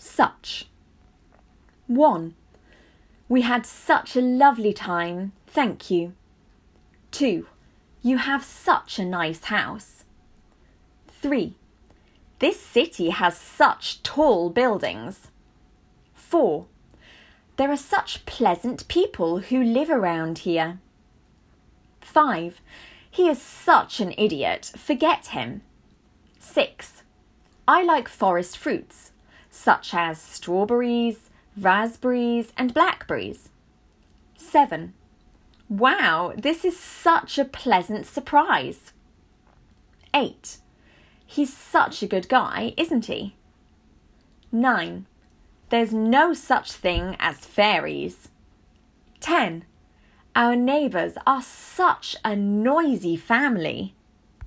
Such. 1. We had such a lovely time, thank you. 2. You have such a nice house. 3. This city has such tall buildings. 4. There are such pleasant people who live around here. 5. He is such an idiot, forget him. 6. I like forest fruits, such as strawberries, raspberries and blackberries. 7. Wow, this is such a pleasant surprise. 8. He's such a good guy, isn't he? 9. There's no such thing as fairies. 10. Our neighbours are such a noisy family.